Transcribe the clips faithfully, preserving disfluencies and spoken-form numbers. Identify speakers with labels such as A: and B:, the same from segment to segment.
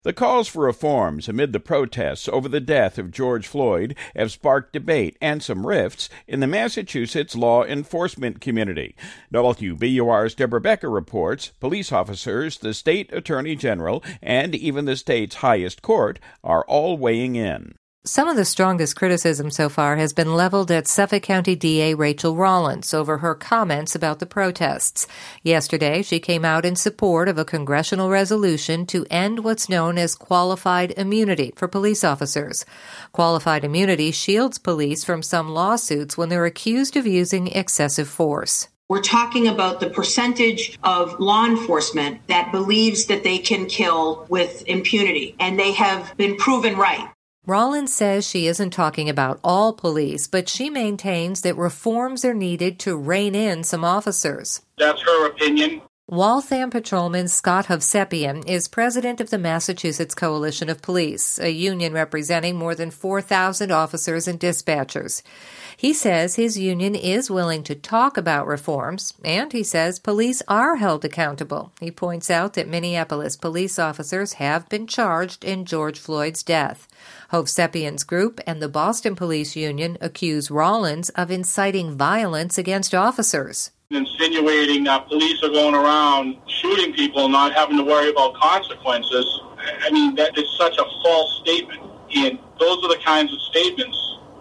A: The calls for reforms amid the protests over the death of George Floyd have sparked debate and some rifts in the Massachusetts law enforcement community. W B U R's Deborah Becker reports police officers, the state attorney general, and even the state's highest court are all weighing in.
B: Some of the strongest criticism so far has been leveled at Suffolk County D A Rachel Rollins over her comments about the protests. Yesterday, she came out in support of a congressional resolution to end what's known as qualified immunity for police officers. Qualified immunity shields police from some lawsuits when they're accused of using excessive force.
C: We're talking about the percentage of law enforcement that believes that they can kill with impunity, and they have been proven right.
B: Rollins says she isn't talking about all police, but she maintains that reforms are needed to rein in some officers.
D: That's her opinion.
B: Waltham Patrolman Scott Hovsepian is president of the Massachusetts Coalition of Police, a union representing more than four thousand officers and dispatchers. He says his union is willing to talk about reforms, and he says police are held accountable. He points out that Minneapolis police officers have been charged in George Floyd's death. Hovsepian's group and the Boston Police Union accuse Rollins of inciting violence against officers.
D: Insinuating that police are going around shooting people and not having to worry about consequences. I mean, that is such a false statement. And those are the kinds of statements,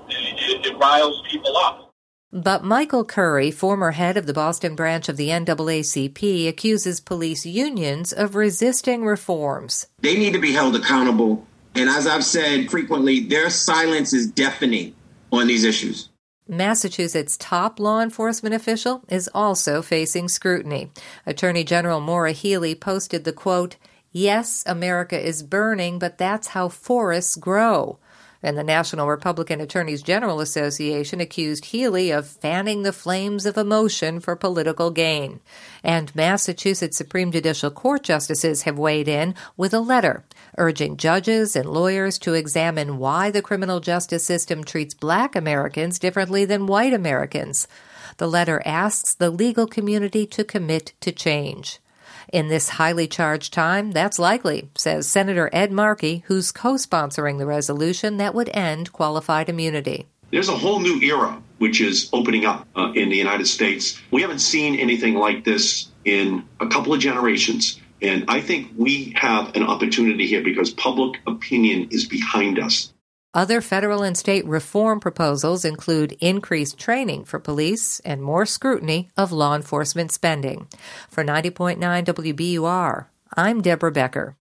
D: it, it riles people up.
B: But Michael Curry, former head of the Boston branch of the N double A C P, accuses police unions of resisting reforms.
E: They need to be held accountable. And as I've said frequently, their silence is deafening on these issues.
B: Massachusetts' top law enforcement official is also facing scrutiny. Attorney General Maura Healey posted the quote, "Yes, America is burning, but that's how forests grow." And the National Republican Attorneys General Association accused Healey of fanning the flames of emotion for political gain. And Massachusetts Supreme Judicial Court justices have weighed in with a letter urging judges and lawyers to examine why the criminal justice system treats Black Americans differently than white Americans. The letter asks the legal community to commit to change. In this highly charged time, that's likely, says Senator Ed Markey, who's co-sponsoring the resolution that would end qualified immunity.
F: There's a whole new era which is opening up uh, in the United States. We haven't seen anything like this in a couple of generations. And I think we have an opportunity here because public opinion is behind us.
B: Other federal and state reform proposals include increased training for police and more scrutiny of law enforcement spending. For ninety point nine W B U R, I'm Deborah Becker.